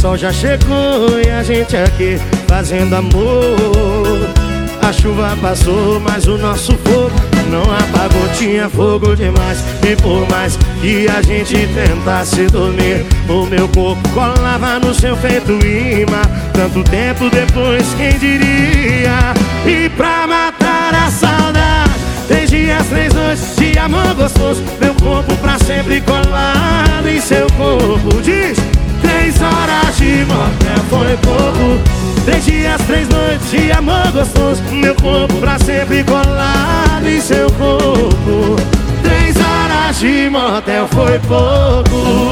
sol já chegou e a gente aqui fazendo amor. A chuva passou, mas o nosso fogo não apagou. Tinha fogo demais e por mais que a gente tentasse dormir, o meu corpo colava no seu feito imã. Tanto tempo depois, quem diria? E pra matar a saudade, 3 dias, 3 noites de amor gostoso, meu corpo pra sempre colado em seu corpo. Diz: 3 horas de motel foi pouco. 3 dias, 3 noites de amor gostoso, meu corpo pra sempre colado em seu corpo. 3 horas de motel foi pouco.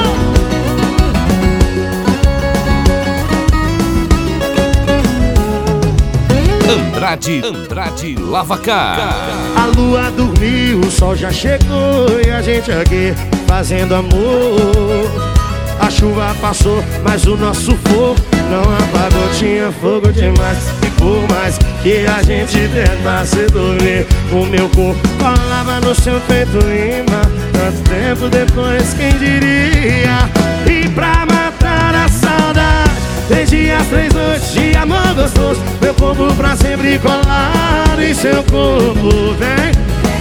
Andrade Lavacar. A lua dormiu, o sol já chegou e a gente aqui fazendo amor. A chuva passou, mas o nosso fogo não apagou. Tinha fogo demais e por mais que a gente tentasse dormir, o meu corpo colava no seu peito imã. Tanto tempo depois, quem diria? E pra matar a saudade, 3 dias, 3 noites de amor gostoso, meu corpo pra sempre colado em seu corpo. Vem!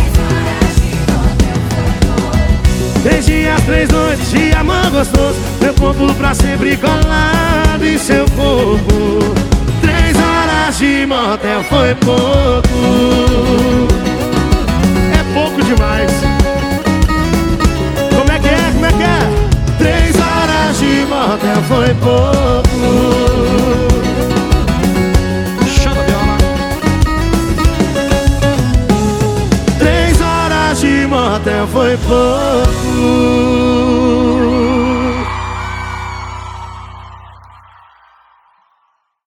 3 dias, 3 noites de amor gostoso, meu corpo pra sempre colado em seu corpo. 3 horas de motel foi pouco. É pouco demais. Como é que é? Como é que é? 3 horas de motel foi pouco. Chama a viola. 3 horas de motel foi pouco.